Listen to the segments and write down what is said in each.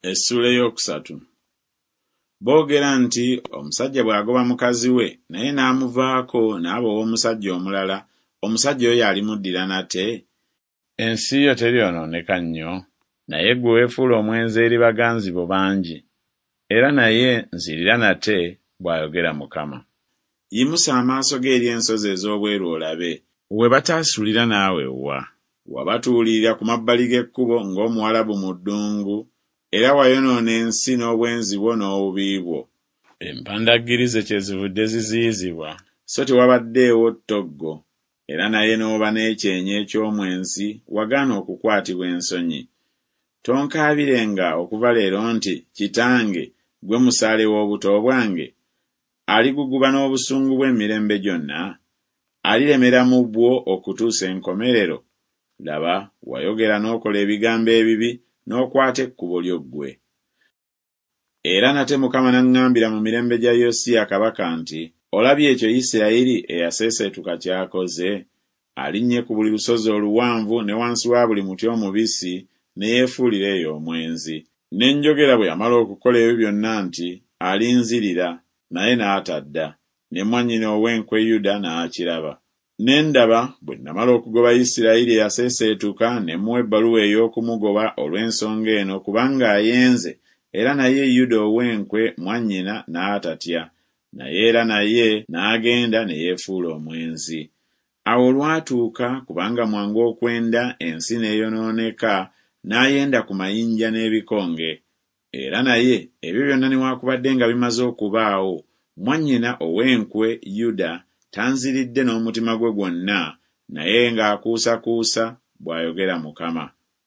Essula ey'okusatu. Boogera nti omusajja bw'agoba mukazi we naye n'amuvaako n'aba ow'omusajja omulala, omusajja oyo alimuddira nate? Ensi yo teryonooneka nnyo, naye ggwe weefuula omwenzi eri baganzi bo bangi, era naye nzirira nate, bw'ayogera Mukama. Yimusa amaaso ge eri ensozi ez'obweru olabe, we bataasulira naawe wa. Wabatuulirira ku mabbali g'ekkubo ng'Omuwalabu mu ddungu, era wayonoona ensi n'obwenzi bwo n'obubi bwo. Empandaggirize kyezivudde ziziyizibwa, so tewabaddeewo ttoggo, era naye n'oba n'ekyenyi eky'omwenzi wagaana okukwatibwa ensonyi. Tonkaabirenga okuva leero nti, Kitange, gwe musaale w'obuto bwange, aliguguba n'obusungu bw'emirembe gyonna, alilemera mu bwo okutuusa enkomerero. Laba, wayogera n'okola ebigambo ebibi, n'okwata ekkubo lyo ggwe. Era nate Mukama n'aŋŋambira mu mirembe gya Yosiya kabaka nti, olabye ekyo Isirayiri eyaseeseetuka ky'akoze? Alinnye ku buli lusozi oluwanvu ne wansi wa buli muti omubisi, ne yeefuulira eyo omwenzi. Ne njogera bwe yamala okukola ebyo byonna nti, alinzirira, naye n'atadda, ne mwannyina ow'enkwe Yuda n'akiraba. Ne ndaba bwe namala okugoba Isirayiri eyaseeseetuka, ne muwa ebbaluwa ey'okumugoba olw'ensonga eno, kubanga ayenze, era naye Yuda ow'enkwe mwannyina n'atatya, naye era naye n'agenda ne yeefuula omwenzi. Awo olwatuuka, kubanga mwangu okwenda, ensi n'eyonooneka, n'ayenda ku mayinja n'ebikonge. Era naye ebyo byonna newaakubadde nga bimaze okubaawo, mwannyina ow'enkwe Yuda tanziridde n'omutima gwe gwonna, naye ng'akuusakuusa, bw'ayogera Mukama.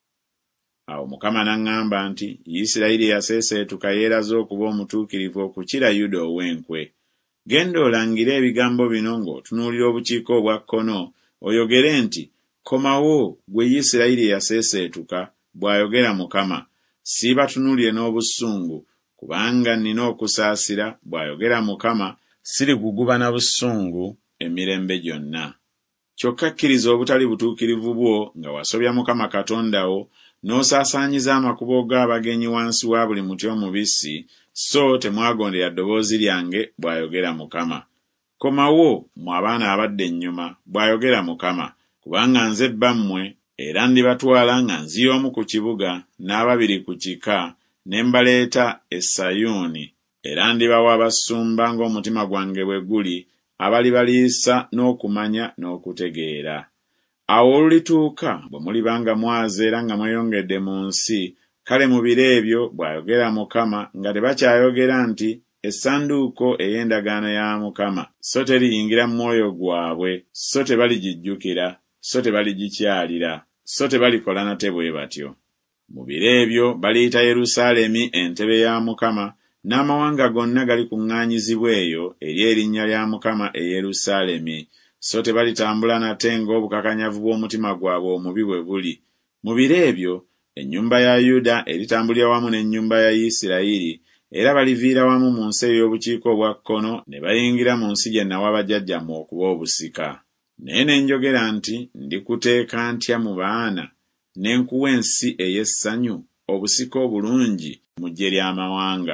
Awo Mukama n'aŋŋamba nti, Isirayiri yaseeseetuka yeeraze okuba omutuukirivu okukira Yuda ow'enkwe. Genda olangire ebigambo bino ng'otunuulira obukiika obwa kkono, oyogere nti, komawo, ggwe Isirayiri yaseeseetuka, bw'ayogera Mukama. Siibatunuulire n'obusungu, kubanga nnina okusaasira, bw'ayogera Mukama, siriguguba na busungu emirembe gyonna. Kyokka kkiriza obutali butuukirivu bwo nga wasobya Mukama Katonda wo, n'osaasaanyiza amakubo g'abagenyi wansi wa buli muti omubisi, so temwagondera ddoboozi lyange, bw'ayogera Mukama. Komawo, mmwe abaana abadda ennyuma, bw'ayogera Mukama, kubanga nze bammwe, era ndibatwala nga nzira omu ku kibuga, n'ababiri ku kika, ne mbaleeta e Sayuuni, era ndibawa abasumba ng'omutima gwange bwe guli, abalibaliisa n'okumanya n'okutegeera. Awo olulituuka, bwe mulibanga mwaze era nga mweyongedde mu nsi, kale mu biro ebyo, bw'ayogera Mukama, nga tebakyayogera nti, essanduuko ey'endagaano ya Mukama, so teriyingira mu mwoyo gwabwe, so tebaligijjukira, so tebaligikyalira, so tebalikola nate bwe batyo. Mu biro ebyo baliyita Yerusaalemi entebe ya Mukama, n'amawanga gonna galikuŋŋaanyizibwa eyo eri erinnya lya Mukama e Yerusaalemi, so tebalitambula nate ng'obukakanyavu bw'omutima gwabwe omubi bwe buli. Mu biro ebyo ennyumba ya Yuda eritambulira wamu n'ennyumba ya Isirayiri, era baliviira wamu mu nsi ey'obukiika obwa kkono, ne bayingira mu nsi gye nawa bajjajjammwe okuba obusika. Naye ne njogera nti, ndikuteeka ntya mu baana, ne nkuwa ensi ey'essanyu, obusika obulungi mu ggye ly'amawanga.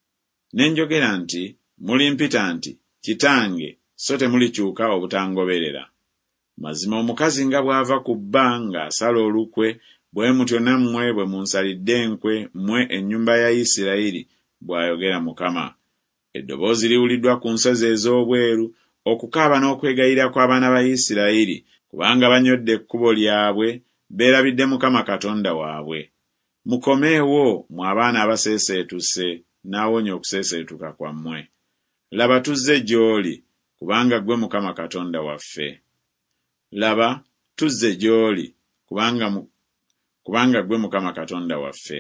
Ne njogera nti, mulimpita nti, Kitange, so temulikyuka obutangoberera. Mazima omukazi nga bw'ava ku bba ng'asala olukwe, bwe mutyo nammwe bwe munsalidde enkwe, mmwe ennyumba ya Isirayiri, bw'ayogera Mukama. Eddoboozi liwuliddwa ku nsozi ez'obweru, okukaaba n'okwegayirira kw'abaana ba Isirayiri, kubanga banyodde ekkubo lyabwe, beerabidde Mukama Katonda waabwe. Mukomeewo, mmwe abaana abaseeseetuse, n'awonya okuseeseetuka kwammwe. Laba tuzze gy'oli, kubanga ggwe Mukama Katonda waffe. Laba, tuzze gy'oli, kubanga ggwe Mukama Katonda waffe.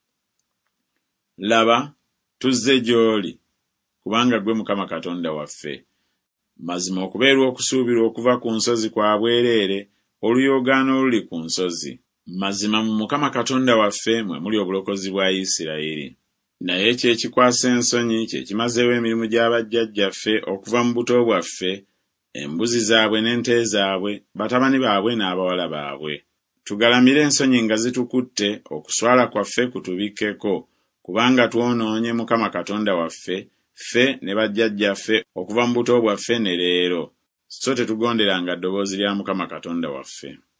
Laba, tuzze gy'oli, kubanga ggwe Mukama Katonda waffe. Mazima okubeerwa okusuubirwa okuva ku nsozi kwa bwereere, oluyoogaano oluli ku nsozi. Mazima mu Mukama Katonda waffe mwe muli obulokozi bwa Isirayiri. Naye kye kikwasa ensonyi, kye kimazeewo emirimu gy'abajjajjaffe okuva mu buto bwaffe, embuzi zaabwe n'ente zaabwe, batabani baabwe n'abawala baabwe. Tugalamire ensonyi nga zitukutte, okuswala kwaffe kutubikkeko, kubanga twonoonye Mukama Katonda waffe, ffe ne bajjajjaffe okuva mu buto bwaffe ne leero, so tetugonderanga ddoboozi lya Mukama Katonda waffe.